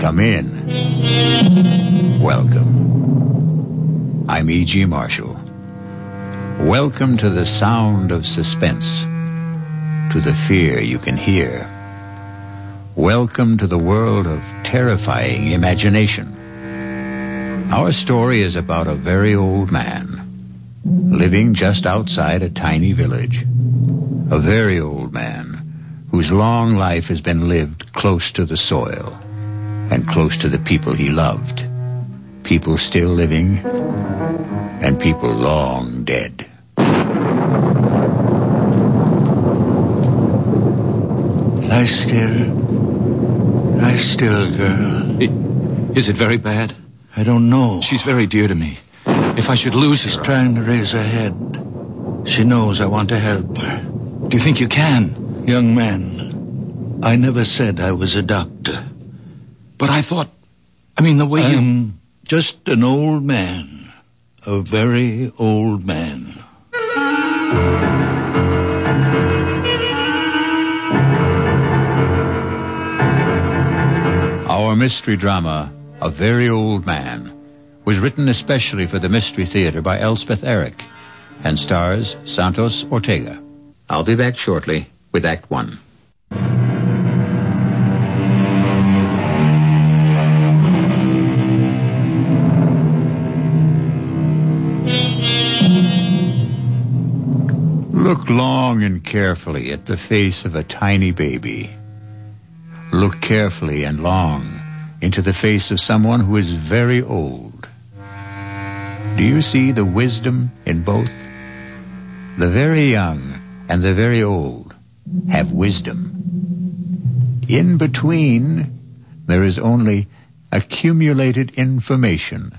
Come in. Welcome. I'm E.G. Marshall. Welcome to the sound of suspense, to the fear you can hear. Welcome to the world of terrifying imagination. Our story is about a very old man, living just outside a tiny village. A very old man whose long life has been lived close to the soil and close to the people he loved. People still living and people long dead. Lie still, girl. Is it very bad? I don't know. She's very dear to me. If I should lose her... She's trying to raise her head. She knows I want to help her. Do you think you can? Young man, I never said I was a doctor. But I thought... the way I'm just an old man. A very old man. Our mystery drama, A Very Old Man, was written especially for the Mystery Theater by Elspeth Eric and stars Santos Ortega. I'll be back shortly with Act One. Look long and carefully at the face of a tiny baby. Look carefully and long into the face of someone who is very old. Do you see the wisdom in both? The very young and the very old have wisdom. In between, there is only accumulated information.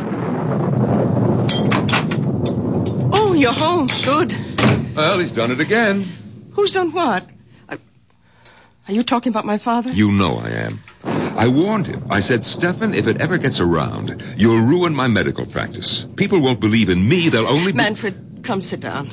Oh, you're home. Good. Well, he's done it again. Who's done what? Are you talking about my father? You know I am. I warned him. I said, Stefan, if it ever gets around, you'll ruin my medical practice. People won't believe in me. They'll only... Manfred, come sit down.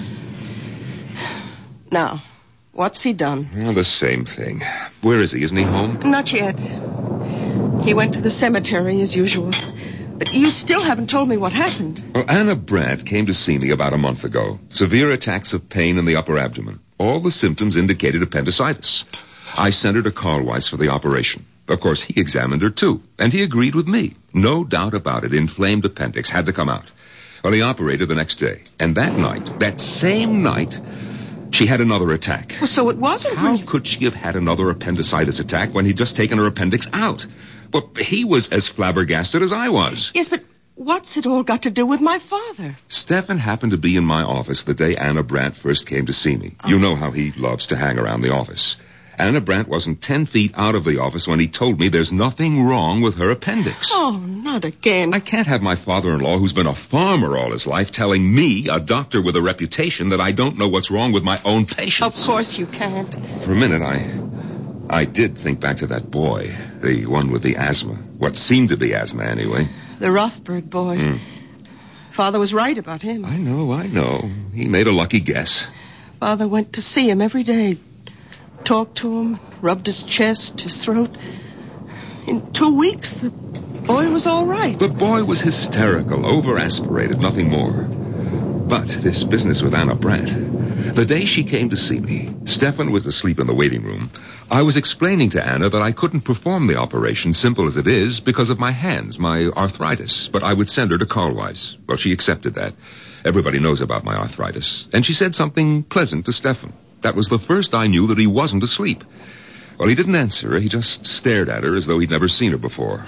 Now, what's he done? Well, the same thing. Where is he? Isn't he home? Not yet. He went to the cemetery as usual. But you still haven't told me what happened. Well, Anna Brandt came to see me about a month ago. Severe attacks of pain in the upper abdomen. All the symptoms indicated appendicitis. I sent her to Carl Weiss for the operation. Of course, he examined her, too, and he agreed with me. No doubt about it, inflamed appendix had to come out. Well, he operated the next day, and that same night, she had another attack. Well, so it wasn't... How could she have had another appendicitis attack when he'd just taken her appendix out? Well, he was as flabbergasted as I was. Yes, but what's it all got to do with my father? Stefan happened to be in my office the day Anna Brandt first came to see me. You know how he loves to hang around the office. Anna Brandt wasn't 10 feet out of the office when he told me there's nothing wrong with her appendix. Oh, not again. I can't have my father-in-law, who's been a farmer all his life, telling me, a doctor with a reputation, that I don't know what's wrong with my own patients. Of course you can't. For a minute, I did think back to that boy, the one with the asthma. What seemed to be asthma, anyway. The Rothberg boy. Father was right about him. I know. He made a lucky guess. Father went to see him every day. Talked to him, rubbed his chest, his throat. In 2 weeks, the boy was all right. The boy was hysterical, over-aspirated, nothing more. But this business with Anna Brandt, the day she came to see me, Stefan was asleep in the waiting room. I was explaining to Anna that I couldn't perform the operation, simple as it is, because of my hands, my arthritis. But I would send her to Carl Weiss. Well, she accepted that. Everybody knows about my arthritis. And she said something pleasant to Stefan. That was the first I knew that he wasn't asleep. Well, he didn't answer her. He just stared at her as though he'd never seen her before.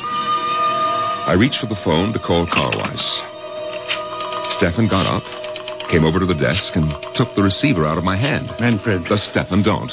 I reached for the phone to call Carl Weiss. Stefan got up, came over to the desk, and took the receiver out of my hand. Manfred. Stefan, don't.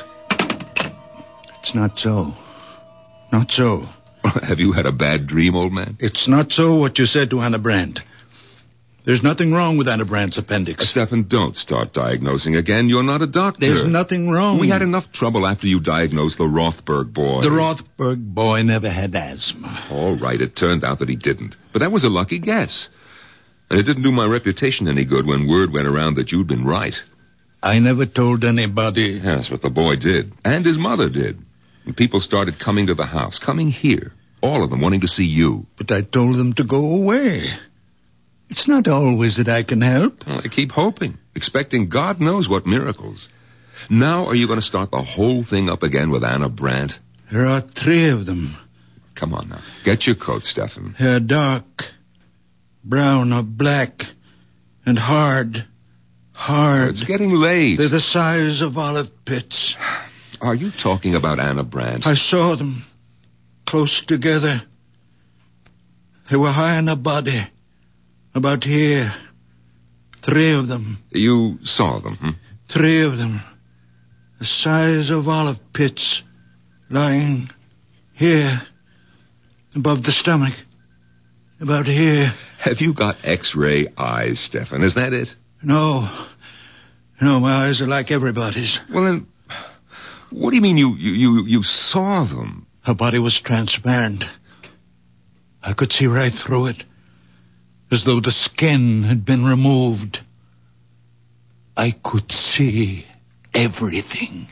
It's not so. Not so. Have you had a bad dream, old man? It's not so what you said to Anna Brandt. There's nothing wrong with Anna Brandt's appendix. Stefan, don't start diagnosing again. You're not a doctor. There's nothing wrong. We had enough trouble after you diagnosed the Rothberg boy. The Rothberg boy never had asthma. All right, it turned out that he didn't. But that was a lucky guess. And it didn't do my reputation any good when word went around that you'd been right. I never told anybody. Yes, but the boy did. And his mother did. And people started coming to the house, coming here. all of them wanting to see you. But I told them to go away. It's not always that I can help. Well, I keep hoping, expecting God knows what miracles. Now are you going to start the whole thing up again with Anna Brandt? There are 3 of them. Come on now. Get your coat, Stefan. They're dark, brown or black, and hard. It's getting late. They're the size of olive pits. Are you talking about Anna Brandt? I saw them, close together. They were high in her body, about here. 3 of them. You saw them, 3 of them. The size of olive pits, lying here, above the stomach, about here. Have you got X-ray eyes, Stefan? Is that it? No, my eyes are like everybody's. Well, then, what do you mean you saw them? Her body was transparent. I could see right through it, as though the skin had been removed. I could see everything.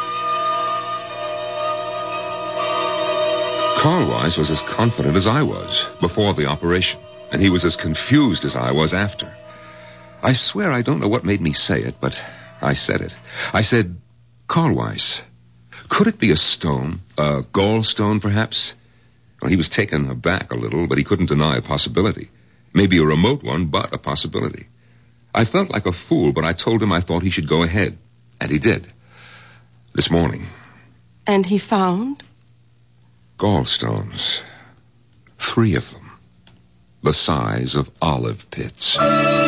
Carl Weiss was as confident as I was before the operation, and he was as confused as I was after. I swear I don't know what made me say it, but I said it. I said, Carl Weiss, could it be a stone? A gallstone, perhaps? Well, he was taken aback a little, but he couldn't deny a possibility. Maybe a remote one, but a possibility. I felt like a fool, but I told him I thought he should go ahead. And he did. This morning. And he found? Gallstones. 3 of them. The size of olive pits.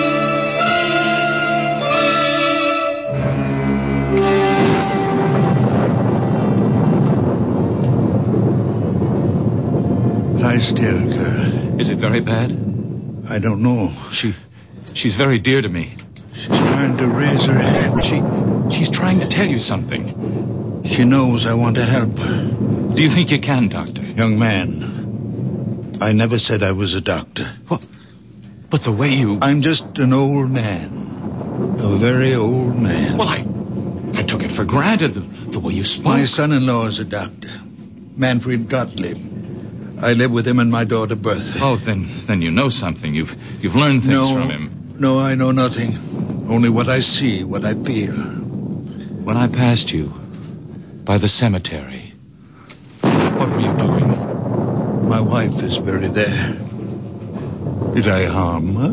Lie still, girl. Is it very bad? I don't know. She's very dear to me. She's trying to raise her head. She's trying to tell you something. She knows I want to help her. Do you think you can, Doctor? Young man, I never said I was a doctor. What? But the way you... I'm just an old man. A very old man. Well, I took it for granted, the way you spoke. My son-in-law is a doctor. Manfred Gottlieb. I live with him and my daughter Bertha. Oh, then you know something. You've learned things from him. No, I know nothing. Only what I see, what I feel. When I passed you by the cemetery, what were you doing? My wife is buried there. Did I harm her?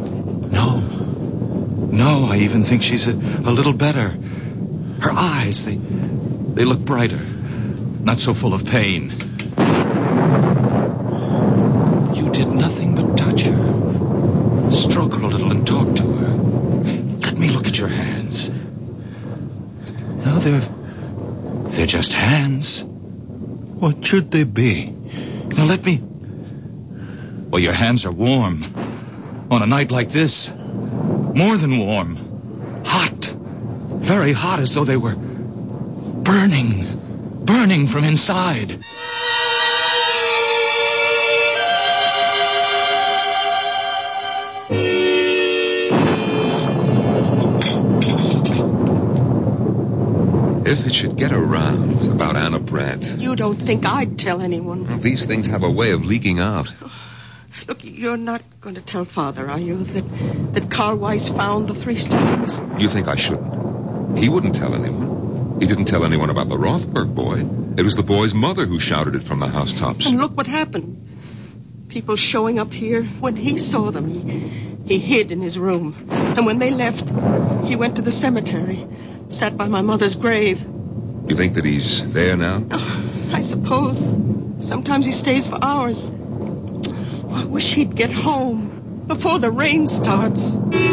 No, I even think she's a little better. Her eyes, they look brighter. Not so full of pain. You did nothing but touch her. Stroke her a little and talk to her. Let me look at your hands. No, they're just hands. What should they be? Now let me... Well, your hands are warm. On a night like this. More than warm. Hot. Very hot, as though they were burning from inside. If it should get around about Anna Brandt... You don't think I'd tell anyone? Well, these things have a way of leaking out. Look, you're not going to tell Father, are you, that Carl Weiss found the 3 stones? You think I shouldn't? He wouldn't tell anyone. He didn't tell anyone about the Rothberg boy. It was the boy's mother who shouted it from the housetops. And look what happened. People showing up here. When he saw them, he hid in his room. And when they left, he went to the cemetery. Sat by my mother's grave. You think that he's there now? Oh, I suppose. Sometimes he stays for hours. I wish he'd get home before the rain starts.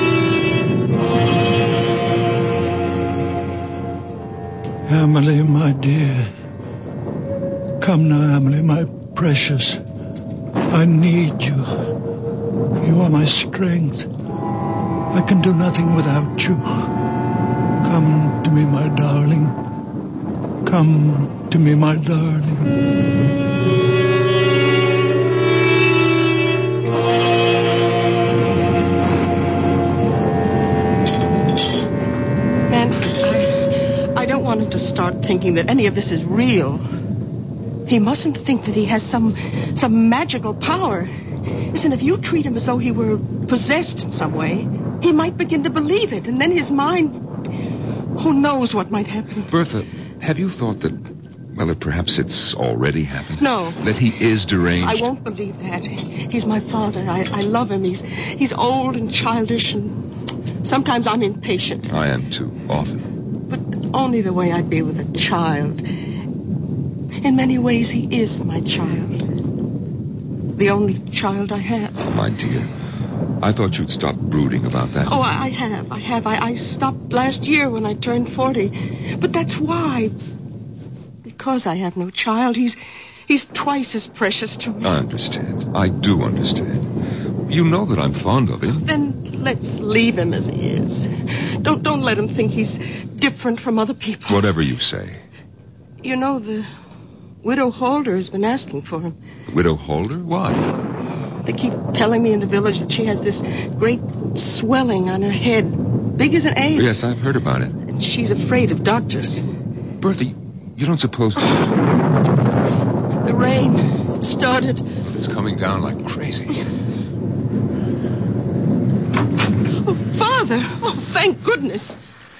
Emily, my dear. Come now, Emily, my precious. I need you. You are my strength. I can do nothing without you. Come to me, my darling. Come to me, my darling. Manfred, I don't want him to start thinking that any of this is real. He mustn't think that he has some magical power. Listen, if you treat him as though he were possessed in some way, he might begin to believe it, and then his mind... Who knows what might happen? Bertha, have you thought that perhaps it's already happened? No. That he is deranged? I won't believe that. He's my father. I love him. He's old and childish, and sometimes I'm impatient. I am too, often. But only the way I'd be with a child. In many ways, he is my child. The only child I have. Oh, my dear. I thought you'd stop brooding about that. Oh, I have. I stopped last year when I turned 40. But that's why. Because I have no child, he's twice as precious to me. I understand. I do understand. You know that I'm fond of him. Then let's leave him as he is. Don't let him think he's different from other people. Whatever you say. You know, the Widow Holder has been asking for him. Widow Holder? Why? They keep telling me in the village that she has this great swelling on her head, big as an egg. Yes, I've heard about it. And she's afraid of doctors. Bertha, you don't suppose... The rain, it started. It's coming down like crazy. Oh, Father! Oh, thank goodness.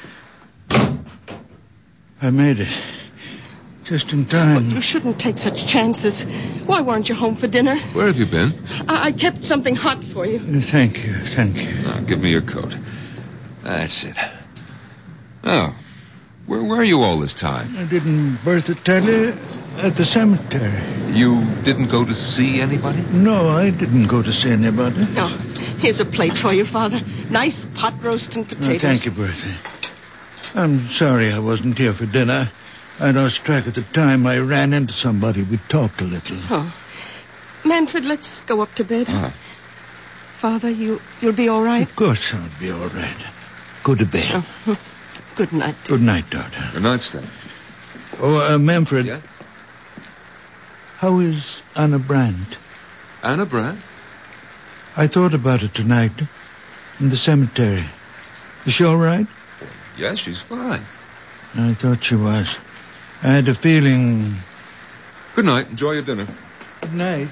I made it. Just in time. You shouldn't take such chances. Why weren't you home for dinner? Where have you been? I kept something hot for you. Thank you. Now, give me your coat. That's it. Oh, where were you all this time? Didn't Bertha tell you? At the cemetery. You didn't go to see anybody? No, I didn't go to see anybody. Oh, here's a plate for you, Father. Nice pot roast and potatoes. Thank you, Bertha. I'm sorry I wasn't here for dinner. I lost track of the time. I ran into somebody. We talked a little. Oh. Manfred, let's go up to bed. Ah. Father, you'll be all right? Of course I'll be all right. Go to bed. Oh. Good night. Good night, daughter. Good night, Steph. Oh, Manfred. Yeah? How is Anna Brandt? Anna Brandt? I thought about it tonight. In the cemetery. Is she all right? Yes, she's fine. I thought she was. I had a feeling... Good night. Enjoy your dinner. Good night.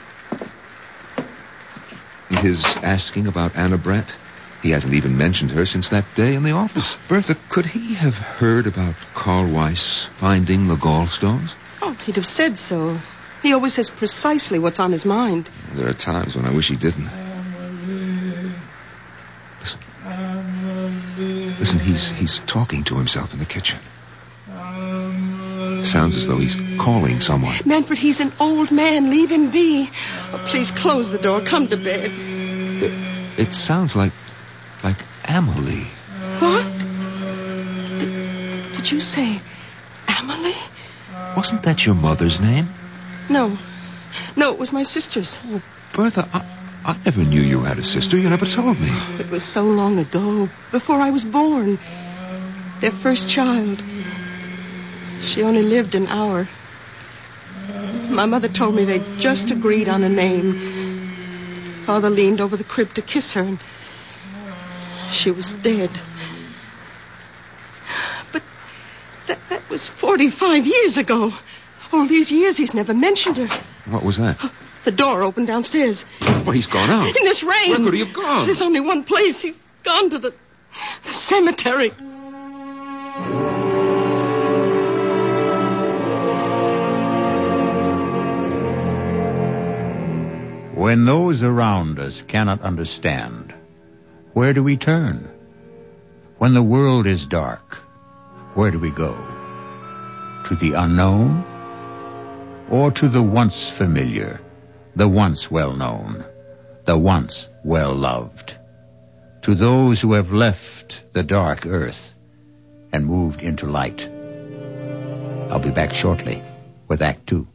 His asking about Anna Brandt? He hasn't even mentioned her since that day in the office. Bertha, could he have heard about Carl Weiss finding the gallstones? Oh, he'd have said so. He always says precisely what's on his mind. There are times when I wish he didn't. Listen, he's talking to himself in the kitchen. Sounds as though he's calling someone. Manfred, he's an old man. Leave him be. Oh, please close the door. Come to bed. It sounds like Amelie. What? Did you say Amelie? Wasn't that your mother's name? No, it was my sister's. Oh, Bertha, I never knew you had a sister. You never told me. It was so long ago, before I was born. Their first child. She only lived an hour. My mother told me they'd just agreed on a name. Father leaned over the crib to kiss her, and she was dead. But that was 45 years ago. All these years he's never mentioned her. What was that? The door opened downstairs. Well, he's gone out. In this rain. Where could he have gone? There's only one place. He's gone to the cemetery. When those around us cannot understand, where do we turn? When the world is dark, where do we go? To the unknown? Or to the once familiar, the once well-known, the once well-loved? To those who have left the dark earth and moved into light. I'll be back shortly with Act 2.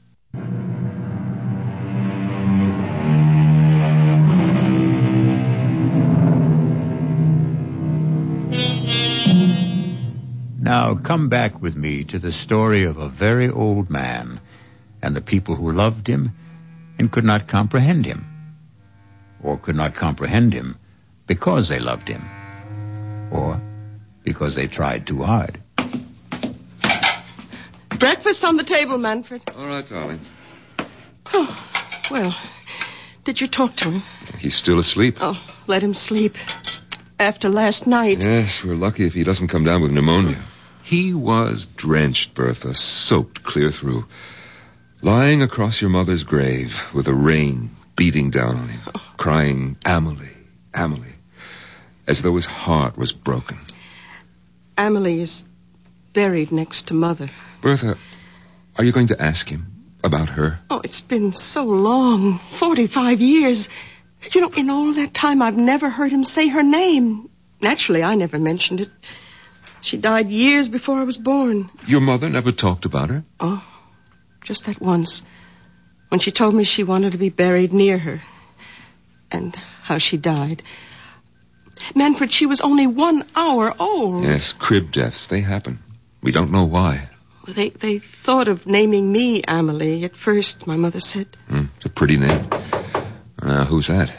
Now come back with me to the story of a very old man and the people who loved him and could not comprehend him, or could not comprehend him because they loved him, or because they tried too hard. Breakfast on the table, Manfred. All right, darling. Oh, well, did you talk to him? He's still asleep. Oh, let him sleep. After last night. Yes, we're lucky if he doesn't come down with pneumonia. He was drenched, Bertha, soaked clear through. Lying across your mother's grave with the rain beating down on him, crying, Amelie, Amelie, as though his heart was broken. Amelie is buried next to Mother. Bertha, are you going to ask him about her? Oh, it's been so long. 45 years. You know, in all that time, I've never heard him say her name. Naturally, I never mentioned it. She died years before I was born. Your mother never talked about her? Oh, just that once. When she told me she wanted to be buried near her. And how she died. Manfred, she was only 1 hour old. Yes, crib deaths, they happen. We don't know why. They thought of naming me Amelie at first, my mother said. It's a pretty name. Who's that?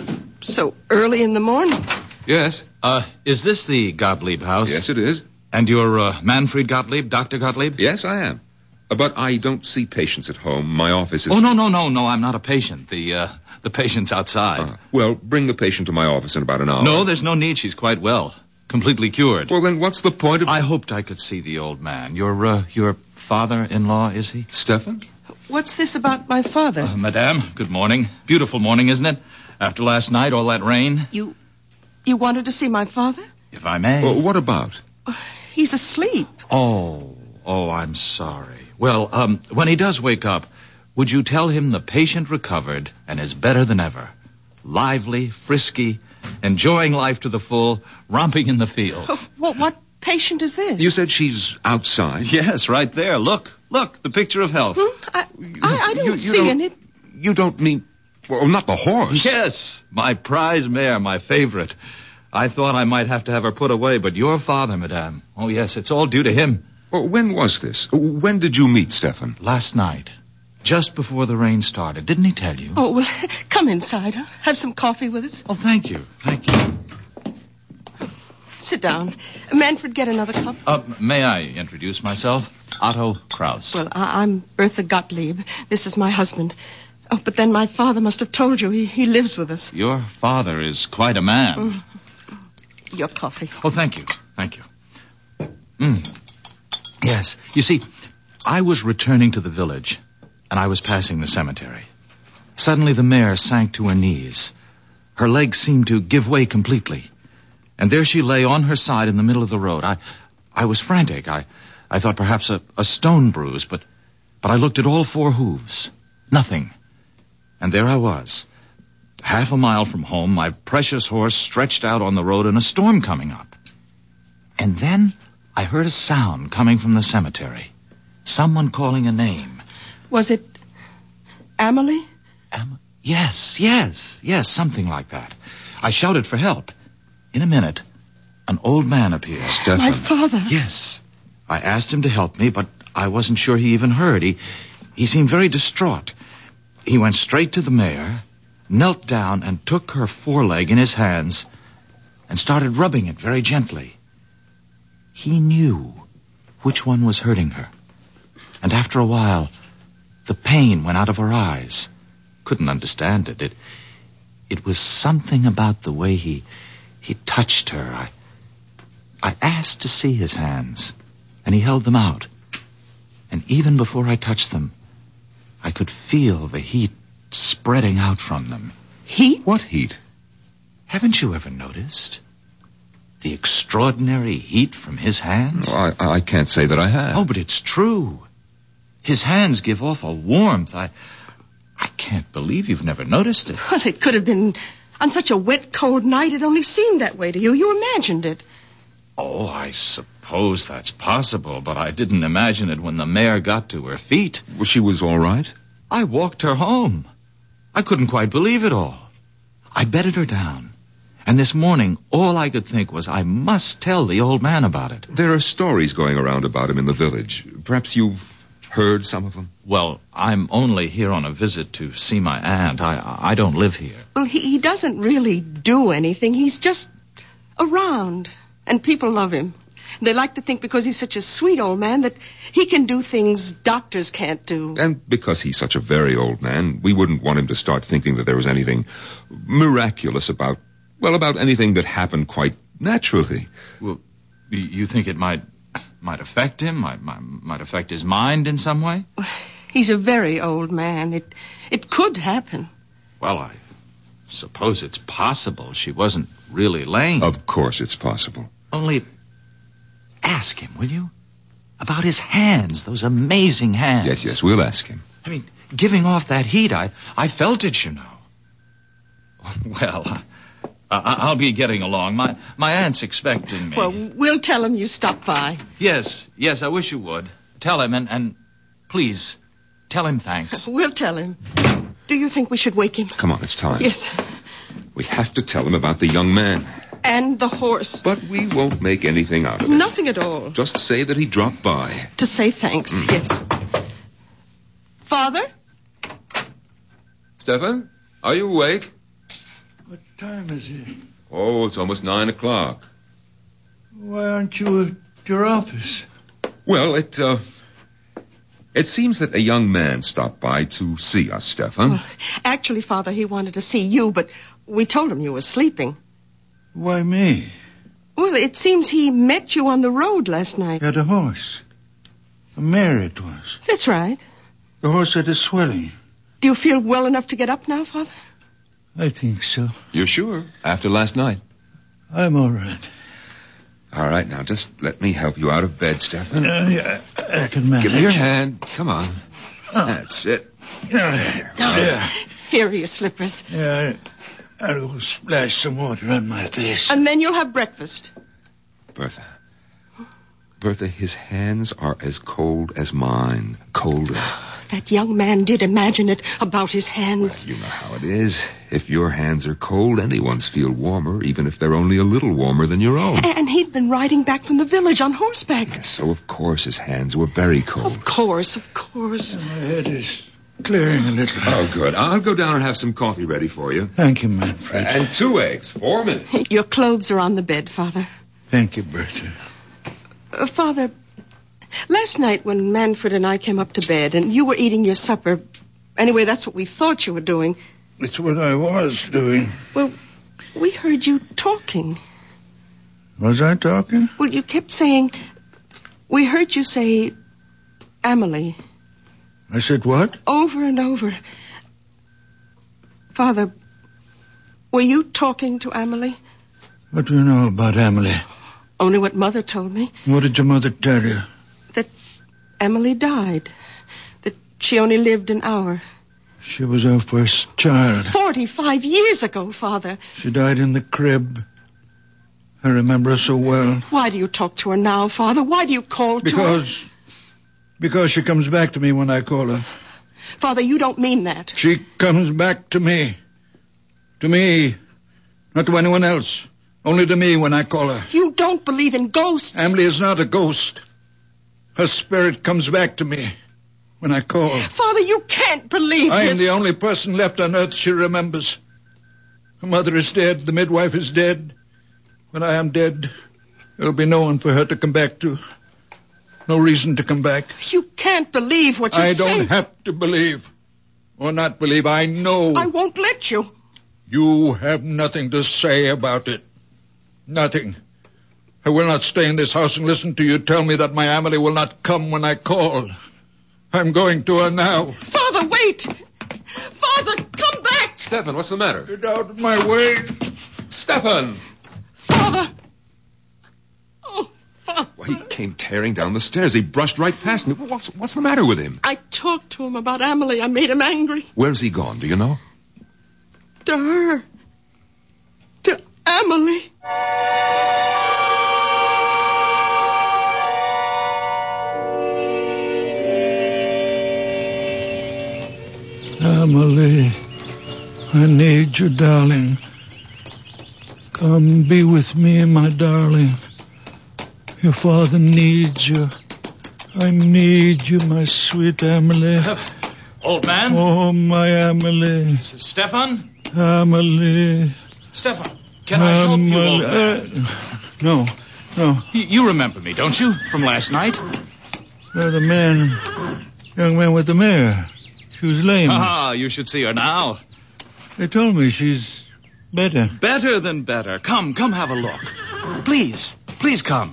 So early in the morning. Yes. Is this the Gottlieb house? Yes, it is. And you're Manfred Gottlieb, Dr. Gottlieb? Yes, I am. But I don't see patients at home. My office is... Oh, no, I'm not a patient. The patient's outside. Well, bring the patient to my office in about an hour. No, there's no need. She's quite well. Completely cured. Well, then what's the point of... I hoped I could see the old man. Your father-in-law, is he? Stefan? What's this about my father? Madame, good morning. Beautiful morning, isn't it? After last night, all that rain. You wanted to see my father? If I may. Well, what about? He's asleep. Oh, I'm sorry. Well, when he does wake up, would you tell him the patient recovered and is better than ever? Lively, frisky, enjoying life to the full, romping in the fields. What patient is this? You said she's outside? Yes, right there. Look, the picture of health. I don't see any... You don't mean... Well, not the horse. Yes, my prize mare, my favorite. I thought I might have to have her put away, but your father, madame. Oh, yes, it's all due to him. Well, when was this? When did you meet Stefan? Last night. Just before the rain started. Didn't he tell you? Oh, well, come inside. Huh? Have some coffee with us. Oh, thank you. Sit down. Manfred, get another cup. May I introduce myself? Otto Kraus. Well, I'm Bertha Gottlieb. This is my husband. Oh, but then my father must have told you. He lives with us. Your father is quite a man. Your coffee. Oh, thank you. Yes. You see, I was returning to the village, and I was passing the cemetery. Suddenly the mare sank to her knees. Her legs seemed to give way completely. And there she lay on her side in the middle of the road. I was frantic. I thought perhaps a stone bruise, but I looked at all 4 hooves. Nothing. And there I was, half a mile from home, my precious horse stretched out on the road and a storm coming up. And then I heard a sound coming from the cemetery. Someone calling a name. Was it Amelie? Yes, something like that. I shouted for help. In a minute, an old man appeared. Stefan. My father? Yes. I asked him to help me, but I wasn't sure he even heard. He seemed very distraught. He went straight to the mare, knelt down and took her foreleg in his hands and started rubbing it very gently. He knew which one was hurting her. And after a while, the pain went out of her eyes. Couldn't understand it. It was something about the way he touched her. I asked to see his hands, and he held them out. And even before I touched them, I could feel the heat spreading out from them. Heat? What heat? Haven't you ever noticed the extraordinary heat from his hands? Oh, I can't say that I have. Oh, but it's true. His hands give off a warmth. I can't believe you've never noticed it. Well, it could have been on such a wet, cold night. It only seemed that way to you. You imagined it. Oh, I suppose that's possible, but I didn't imagine it when the mare got to her feet. Well, she was all right? I walked her home. I couldn't quite believe it all. I bedded her down. And this morning, all I could think was I must tell the old man about it. There are stories going around about him in the village. Perhaps you've heard some of them? Well, I'm only here on a visit to see my aunt. I don't live here. Well, he doesn't really do anything. He's just around. And people love him. They like to think because he's such a sweet old man that he can do things doctors can't do. And because he's such a very old man, we wouldn't want him to start thinking that there was anything miraculous about anything that happened quite naturally. Well, you think it might affect him? Might affect his mind in some way? He's a very old man. It could happen. Well, I suppose it's possible she wasn't really lame. Of course it's possible. Only ask him, will you? About his hands, those amazing hands. Yes, we'll ask him. I mean, giving off that heat, I felt it, you know. Well, I'll be getting along. My aunt's expecting me. Well, we'll tell him you stopped by. Yes, I wish you would. Tell him, and please, tell him thanks. We'll tell him. Do you think we should wake him? Come on, it's time. Yes. We have to tell him about the young man. And the horse. But we won't make anything out of it. Nothing at all. Just say that he dropped by. To say thanks, yes. Father? Stefan, are you awake? What time is it? Oh, it's almost 9 o'clock. Why aren't you at your office? Well, it seems that a young man stopped by to see us, Stefan. Well, actually, Father, he wanted to see you, but we told him you were sleeping. Why me? Well, it seems he met you on the road last night. Had a horse. A mare it was. That's right. The horse had a swelling. Do you feel well enough to get up now, Father? I think so. You're sure? After last night? I'm all right. All right, now just let me help you out of bed, Stefan. Yeah, I can manage. Give me your hand. Come on. That's it. Yeah. Here are your slippers. Yeah, I'll go splash some water on my face. And then you'll have breakfast. Bertha, his hands are as cold as mine. Colder. That young man did imagine it about his hands. Well, you know how it is. If your hands are cold, anyone's feel warmer, even if they're only a little warmer than your own. And he'd been riding back from the village on horseback. Yes, so of course his hands were very cold. Of course. My head is clearing a little. Oh, good. I'll go down and have some coffee ready for you. Thank you, Manfred. And 2 eggs, 4 minutes. Your clothes are on the bed, Father. Thank you, Bertha. Father, last night when Manfred and I came up to bed and you were eating your supper, anyway, that's what we thought you were doing. It's what I was doing. Well, we heard you talking. Was I talking? Well, you kept saying, we heard you say, Amelie. I said what? Over and over. Father, were you talking to Amelie? What do you know about Amelie? Only what Mother told me. What did your mother tell you? That Amelie died. That she only lived an hour. She was our first child. 45 years ago, Father. She died in the crib. I remember her so well. Why do you talk to her now, Father? Why do you call to her? Because she comes back to me when I call her. Father, you don't mean that. She comes back to me. To me. Not to anyone else. Only to me when I call her. You don't believe in ghosts. Amelie is not a ghost. Her spirit comes back to me when I call. Father, you can't believe I am this. the only person left on earth she remembers. Her mother is dead. The midwife is dead. When I am dead, there'll be no one for her to come back to. No reason to come back. You can't believe what you say. I don't have to believe. Or not believe. I know. I won't let you. You have nothing to say about it. Nothing. I will not stay in this house and listen to you tell me that my Amelie will not come when I call. I'm going to her now. Father, wait. Father, come back. Stefan, what's the matter? Get out of my way. Stefan! Father. Oh, Father. Well, he came tearing down the stairs. He brushed right past me. What's the matter with him? I talked to him about Amelie. I made him angry. Where's he gone? Do you know? To her. To Amelie. Amelie, I need you, darling. Come be with me, my darling. Your father needs you. I need you, my sweet Amelie. Old man? Oh, my Amelie. Stefan? Amelie. Stefan, can I help you, old man? No, No. You remember me, don't you? From last night? You're the young man with the mare. She was lame. Ah, you should see her now. They told me she's better. Better than better. Come have a look. Please come.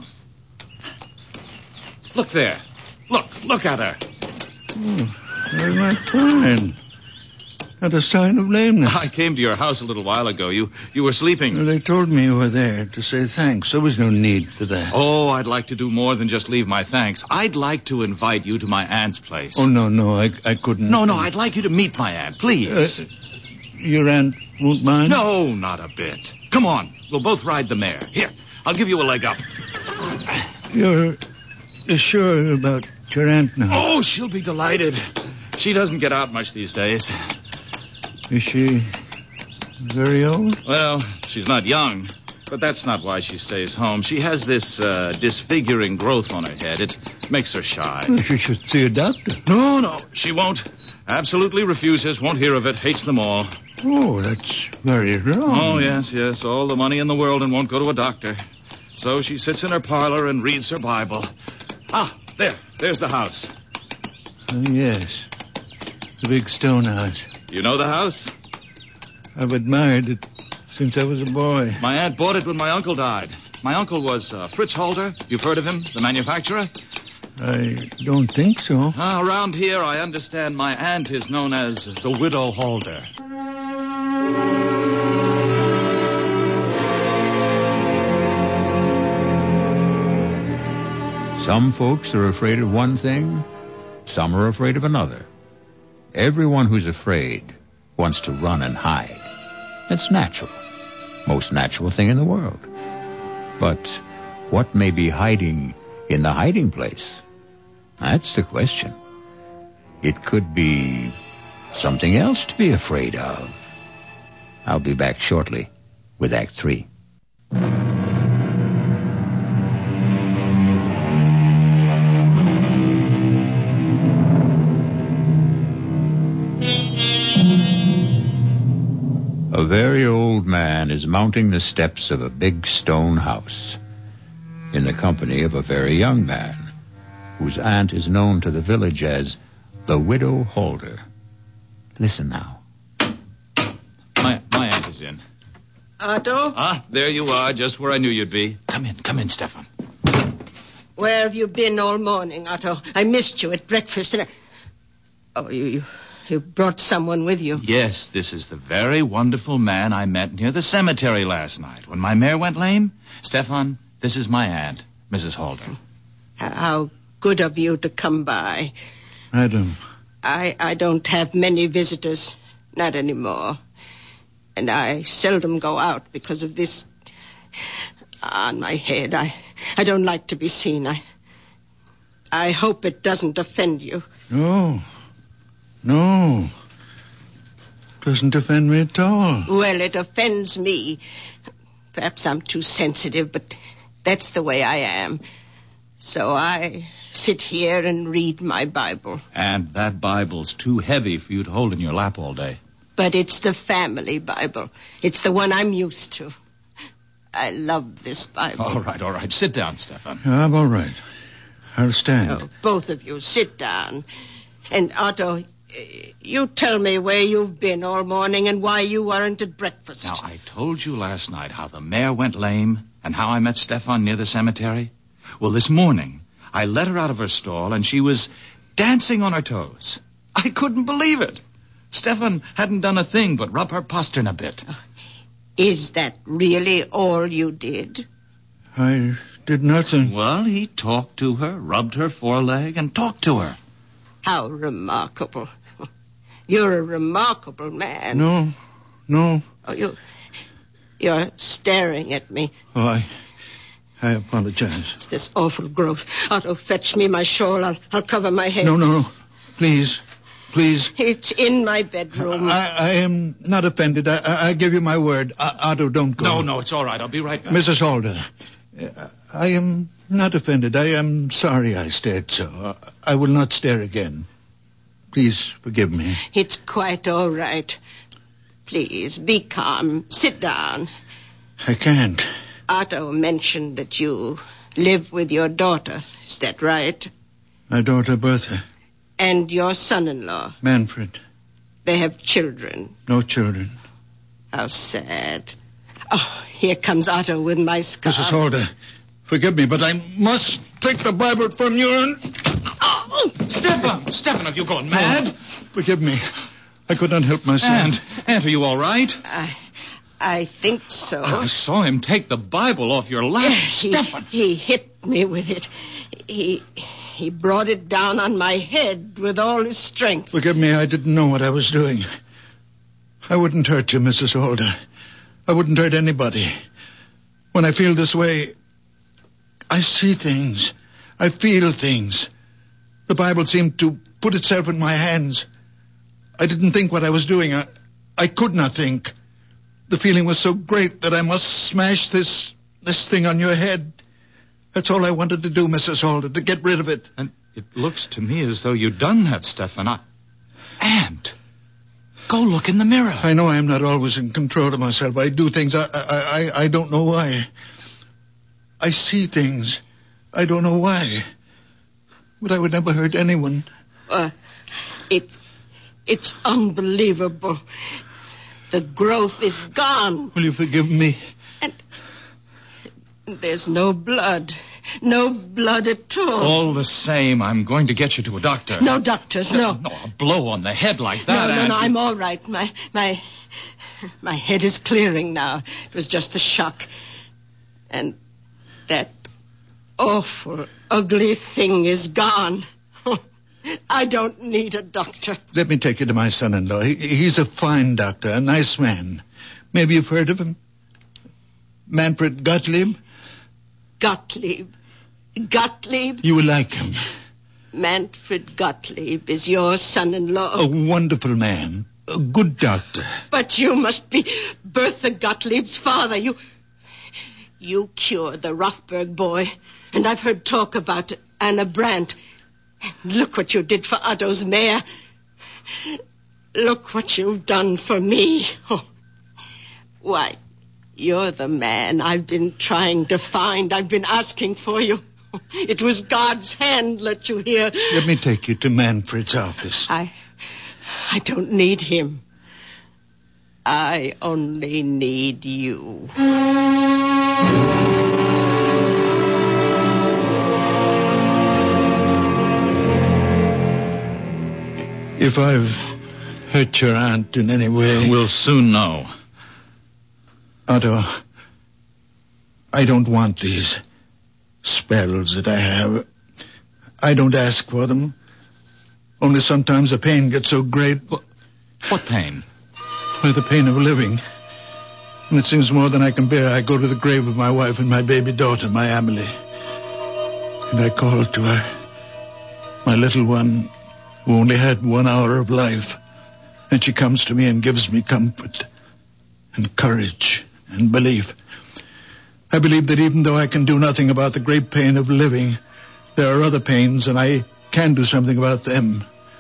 Look there. Look at her. Oh, very much fine. Not a sign of lameness. I came to your house a little while ago. You were sleeping. They told me you were there to say thanks. There was no need for that. Oh, I'd like to do more than just leave my thanks. I'd like to invite you to my aunt's place. Oh, no, I couldn't. No, I'd like you to meet my aunt, please. Your aunt won't mind? No, not a bit. Come on, we'll both ride the mare. Here, I'll give you a leg up. You're sure about your aunt now? Oh, she'll be delighted. She doesn't get out much these days. Is she very old? Well, she's not young, but that's not why she stays home. She has this disfiguring growth on her head. It makes her shy. Well, she should see a doctor. No, she won't. Absolutely refuses, won't hear of it, hates them all. Oh, that's very wrong. Oh, yes, all the money in the world and won't go to a doctor. So she sits in her parlor and reads her Bible. Ah, there's the house. Oh, yes, the big stone house. You know the house? I've admired it since I was a boy. My aunt bought it when my uncle died. My uncle was Fritz Holder. You've heard of him, the manufacturer? I don't think so. Around here, I understand my aunt is known as the Widow Holder. Some folks are afraid of one thing, some are afraid of another. Everyone who's afraid wants to run and hide. It's natural. Most natural thing in the world. But what may be hiding in the hiding place? That's the question. It could be something else to be afraid of. I'll be back shortly with Act 3. A very old man is mounting the steps of a big stone house in the company of a very young man whose aunt is known to the village as the Widow Holder. Listen now. My aunt is in. Otto? Ah, there you are, just where I knew you'd be. Come in, Stefan. Where have you been all morning, Otto? I missed you at breakfast and Oh, you brought someone with you. Yes, this is the very wonderful man I met near the cemetery last night when my mare went lame. Stefan, this is my aunt, Mrs. Holder. How good of you to come by. Madam. I don't have many visitors, not anymore. And I seldom go out because of this on my head. I don't like to be seen. I hope it doesn't offend you. No. Doesn't offend me at all. Well, it offends me. Perhaps I'm too sensitive, but that's the way I am. So I sit here and read my Bible. And that Bible's too heavy for you to hold in your lap all day. But it's the family Bible. It's the one I'm used to. I love this Bible. All right. Sit down, Stefan. I'm all right. I'll stand. Oh, both of you, sit down. And Otto, you tell me where you've been all morning and why you weren't at breakfast. Now, I told you last night how the mare went lame and how I met Stefan near the cemetery. Well, this morning, I let her out of her stall and she was dancing on her toes. I couldn't believe it. Stefan hadn't done a thing but rub her postern a bit. Is that really all you did? I did nothing. Well, he talked to her, rubbed her foreleg, and talked to her. How remarkable. You're a remarkable man. No. Oh, you're staring at me. Oh, I apologize. It's this awful growth. Otto, fetch me my shawl. I'll cover my head. No. Please. It's in my bedroom. I am not offended. I give you my word. Otto, don't go. No, it's all right. I'll be right back. Mrs. Holder, I am not offended. I am sorry I stared so. I will not stare again. Please forgive me. It's quite all right. Please, be calm. Sit down. I can't. Otto mentioned that you live with your daughter. Is that right? My daughter, Bertha. And your son-in-law. Manfred. They have children. No children. How sad. Oh, here comes Otto with my scarf. Mrs. Holder, forgive me, but I must take the Bible from you and... Oh! Stefan, have you gone mad? Forgive me. I could not help myself. Aunt, are you all right? I think so. I saw him take the Bible off your lap. Stefan. He hit me with it. He brought it down on my head with all his strength. Forgive me, I didn't know what I was doing. I wouldn't hurt you, Mrs. Holder. I wouldn't hurt anybody. When I feel this way, I see things. I feel things. The Bible seemed to put itself in my hands. I didn't think what I was doing. I could not think. The feeling was so great that I must smash this thing on your head. That's all I wanted to do, Mrs. Holder, to get rid of it. And it looks to me as though you'd done that, Stefan. Aunt, go look in the mirror. I know I am not always in control of myself. I do things. I don't know why. I see things. I don't know why. But I would never hurt anyone. It's unbelievable. The growth is gone. Will you forgive me? And there's no blood. No blood at all. All the same, I'm going to get you to a doctor. No doctors, no. No, a blow on the head like that. No, I'm all right. My head is clearing now. It was just the shock. And that awful, ugly thing is gone. I don't need a doctor. Let me take you to my son-in-law. He's a fine doctor, a nice man. Maybe you've heard of him? Manfred Gottlieb? Gottlieb? You will like him. Manfred Gottlieb is your son-in-law. A wonderful man. A good doctor. But you must be Bertha Gottlieb's father. You cured the Rothberg boy. And I've heard talk about Anna Brandt. Look what you did for Otto's mare. Look what you've done for me. Oh. Why, you're the man I've been trying to find. I've been asking for you. It was God's hand let you here. Let me take you to Manfred's office. I don't need him. I only need you. If I've hurt your aunt in any way... We'll soon know. Otto, I don't want these spells that I have. I don't ask for them. Only sometimes the pain gets so great. What pain? Well, the pain of living. When it seems more than I can bear, I go to the grave of my wife and my baby daughter, my Amelie. And I call to her, my little one, who only had 1 hour of life. And she comes to me and gives me comfort and courage and belief. I believe that even though I can do nothing about the great pain of living, there are other pains, and I can do something about them.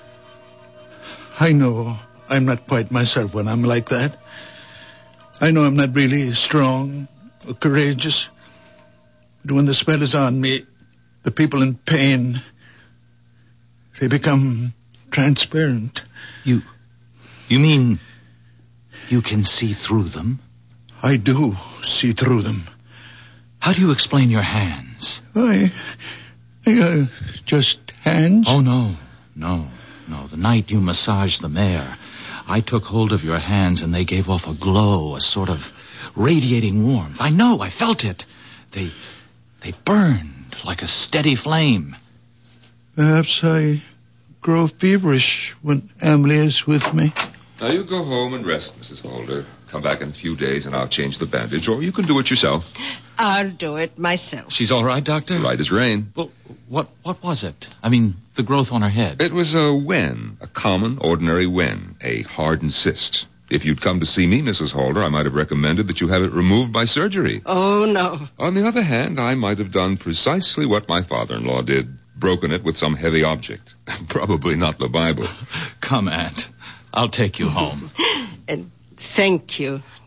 I know I'm not quite myself when I'm like that. I know I'm not really strong or courageous. But when the spell is on me, the people in pain, they become transparent. You mean you can see through them? I do see through them. How do you explain your hands? Just hands? Oh, no. The night you massaged the mare, I took hold of your hands and they gave off a glow, a sort of radiating warmth. I know, I felt it. They burned like a steady flame. Perhaps I grow feverish when Amelie is with me. Now you go home and rest, Mrs. Holder. Come back in a few days and I'll change the bandage, or you can do it yourself. I'll do it myself. She's all right, Doctor? Right as rain. Well, what was it? I mean, the growth on her head. It was a wen, a common, ordinary wen, a hardened cyst. If you'd come to see me, Mrs. Holder, I might have recommended that you have it removed by surgery. Oh, no. On the other hand, I might have done precisely what my father-in-law did, broken it with some heavy object. Probably not the Bible. Come, Aunt. I'll take you home. And thank you,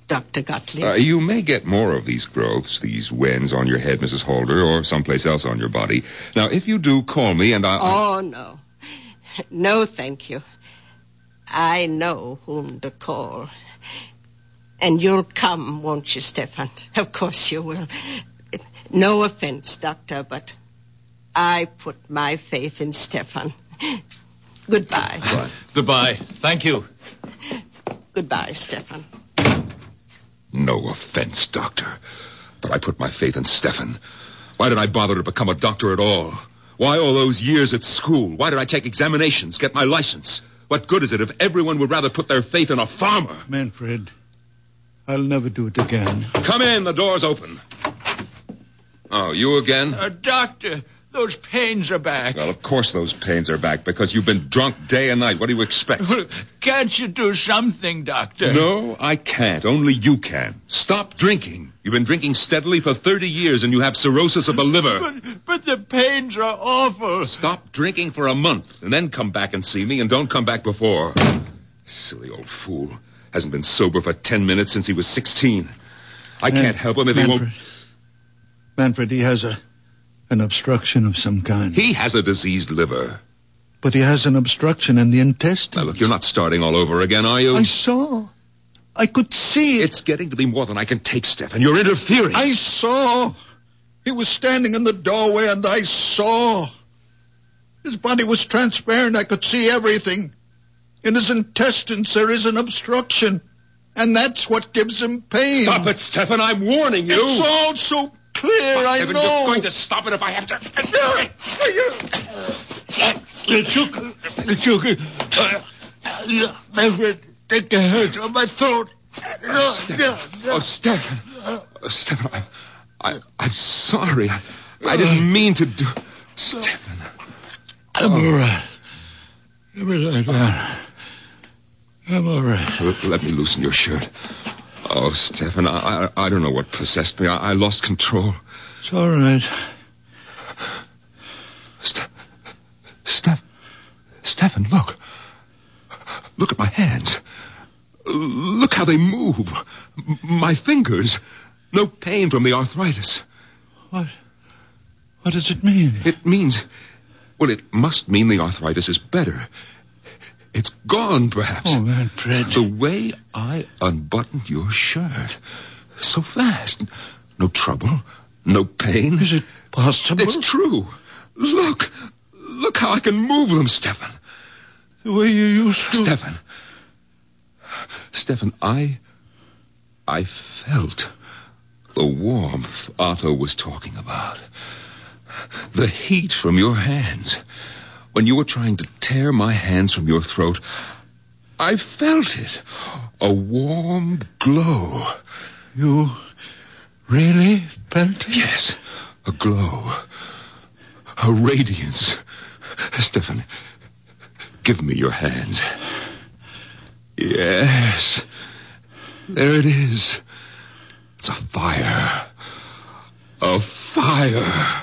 Dr. Gottlieb. You may get more of these growths, these wens on your head, Mrs. Holder, or someplace else on your body. Now, if you do, call me and I'll... Oh, no. No, thank you. I know whom to call. And you'll come, won't you, Stefan? Of course you will. No offense, Doctor, but I put my faith in Stefan. Goodbye. Right. Goodbye. Thank you. Goodbye, Stefan. No offense, Doctor, but I put my faith in Stefan. Why did I bother to become a doctor at all? Why all those years at school? Why did I take examinations, get my license? What good is it if everyone would rather put their faith in a farmer? Manfred, I'll never do it again. Come in, the door's open. Oh, you again? Doctor, those pains are back. Well, of course those pains are back, because you've been drunk day and night. What do you expect? Can't you do something, Doctor? No, I can't. Only you can. Stop drinking. You've been drinking steadily for 30 years, and you have cirrhosis of the liver. But the pains are awful. Stop drinking for a month, and then come back and see me, and don't come back before. Silly old fool. Hasn't been sober for 10 minutes since he was 16. I can't help him if he won't... Manfred, he has an obstruction of some kind. He has a diseased liver. But he has an obstruction in the intestines. Now, look, you're not starting all over again, are you? I saw. I could see it. It's getting to be more than I can take, Stefan. You're interfering. I saw. He was standing in the doorway, and I saw. His body was transparent. I could see everything. In his intestines, there is an obstruction. And that's what gives him pain. Stop it, Stefan. I'm warning you. It's all so clear, I know. You're going to stop it if I have to. Manfred, take the hurt on my throat. Stefan. Stefan, I'm sorry. I didn't mean to do... Stefan. I'm all right. Give me that gun. I'm all right. Let me loosen your shirt. Oh, Stefan, I don't know what possessed me. I lost control. It's all right. Stefan, look. Look at my hands. Look how they move. My fingers. No pain from the arthritis. What does it mean? It means... Well, it must mean the arthritis is better. It's gone, perhaps. Oh, Manfred. The way I unbuttoned your shirt. So fast. No trouble. No pain. Is it possible? It's true. Look. Look how I can move them, Stefan. The way you used to. Stefan, I felt the warmth Otto was talking about. The heat from your hands. When you were trying to tear my hands from your throat, I felt it. A warm glow. You really felt it? Yes, a glow. A radiance. Stefan, give me your hands. Yes. There it is. It's a fire. A fire.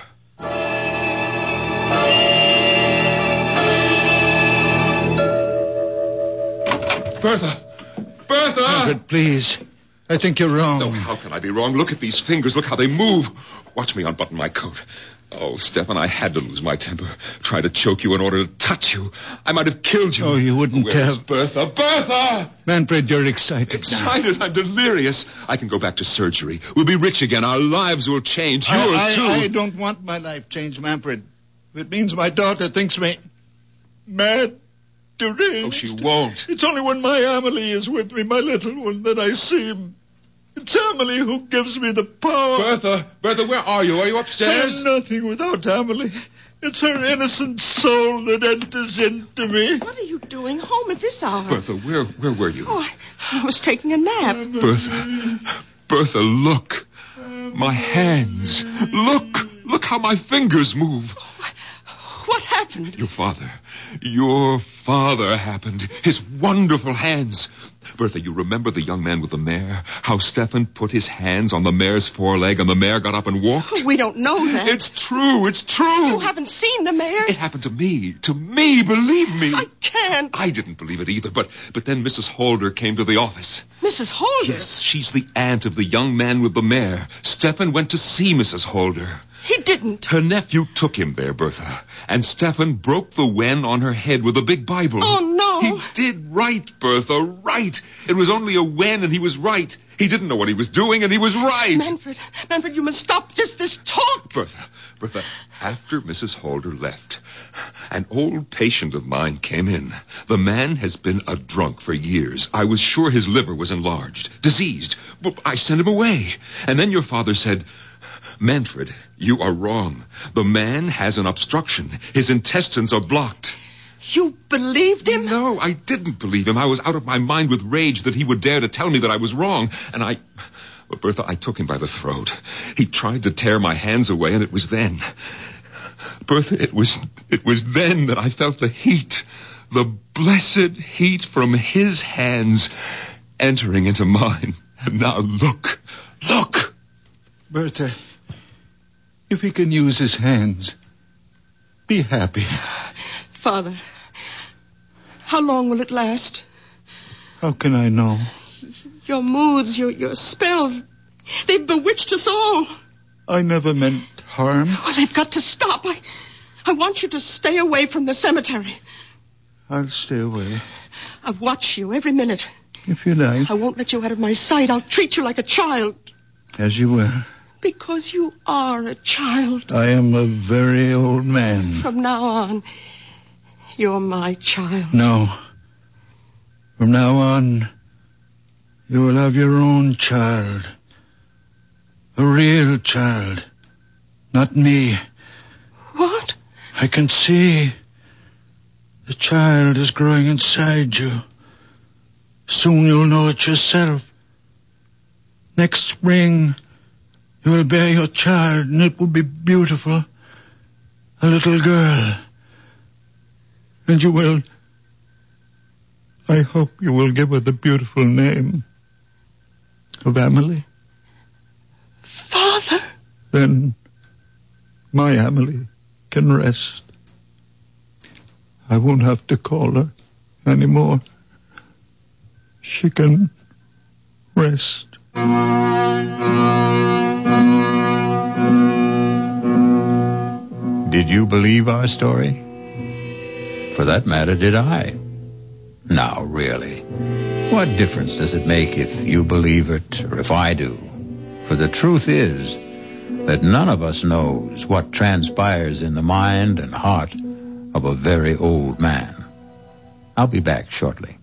Bertha! Manfred, please. I think you're wrong. No, how can I be wrong? Look at these fingers. Look how they move. Watch me unbutton my coat. Oh, Stefan, I had to lose my temper. Try to choke you in order to touch you. I might have killed you. Oh, you wouldn't Where's have. Bertha? Bertha! Manfred, you're excited Excited? I'm delirious. I can go back to surgery. We'll be rich again. Our lives will change. Yours, too. I don't want my life changed, Manfred. If it means my daughter thinks me mad, deranged. Oh, she won't. It's only when my Amelie is with me, my little one, that I see him. It's Amelie who gives me the power. Bertha, where are you? Are you upstairs? I'm nothing without Amelie. It's her innocent soul that enters into me. What are you doing home at this hour? Bertha, where were you? Oh, I was taking a nap. Bertha, look. My hands. Look how my fingers move. What happened? Your father happened. His wonderful hands. Bertha, you remember the young man with the mare? How Stefan put his hands on the mare's foreleg and the mare got up and walked? We don't know that. It's true. You haven't seen the mare? It happened to me. To me, believe me. I can't. I didn't believe it either, but then Mrs. Holder came to the office. Mrs. Holder? Yes, she's the aunt of the young man with the mare. Stefan went to see Mrs. Holder. He didn't. Her nephew took him there, Bertha. And Stefan broke the wen on her head with a big Bible. Oh, no. He did right, Bertha, right. It was only a wen, and he was right. He didn't know what he was doing, and he was right. Manfred, you must stop this talk. Bertha, after Mrs. Holder left, an old patient of mine came in. The man has been a drunk for years. I was sure his liver was enlarged, diseased. But I sent him away. And then your father said, Manfred, you are wrong. The man has an obstruction. His intestines are blocked. You believed him? No, I didn't believe him. I was out of my mind with rage that he would dare to tell me that I was wrong. But Bertha, I took him by the throat. He tried to tear my hands away, and it was then. Bertha, it was then that I felt the heat, the blessed heat from his hands entering into mine. And now look. Bertha, if he can use his hands, be happy. Father, how long will it last? How can I know? Your moods, your spells, they've bewitched us all. I never meant harm. Oh, they've got to stop. I want you to stay away from the cemetery. I'll stay away. I watch you every minute. If you like. I won't let you out of my sight. I'll treat you like a child. As you were. Because you are a child. I am a very old man. From now on, you're my child. No. From now on, you will have your own child. A real child. Not me. What? I can see. The child is growing inside you. Soon you'll know it yourself. Next spring, you will bear your child, and it will be beautiful. A little girl. And you will... I hope you will give her the beautiful name of Emily. Father? Then my Emily can rest. I won't have to call her anymore. She can rest. Did you believe our story? For that matter, did I? Now, really, what difference does it make if you believe it or if I do? For the truth is that none of us knows what transpires in the mind and heart of a very old man. I'll be back shortly.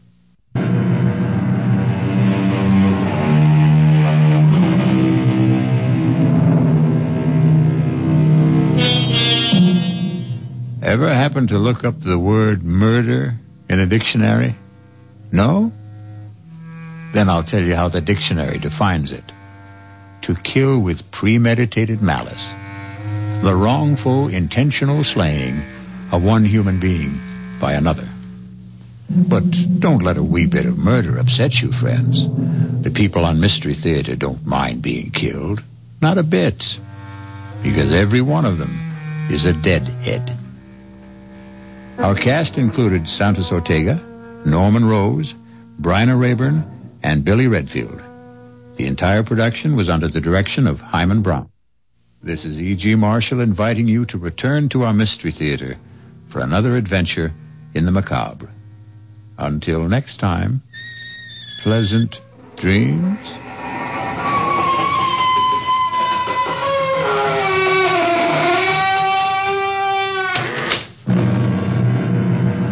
Ever happen to look up the word murder in a dictionary? No? Then I'll tell you how the dictionary defines it. To kill with premeditated malice. The wrongful, intentional slaying of one human being by another. But don't let a wee bit of murder upset you, friends. The people on Mystery Theater don't mind being killed. Not a bit. Because every one of them is a deadhead. Our cast included Santos Ortega, Norman Rose, Bryna Rayburn, and Billy Redfield. The entire production was under the direction of Hyman Brown. This is E.G. Marshall inviting you to return to our Mystery Theater for another adventure in the macabre. Until next time, pleasant dreams.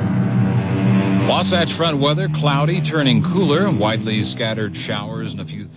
Wasatch Front weather, cloudy, turning cooler, widely scattered showers and a few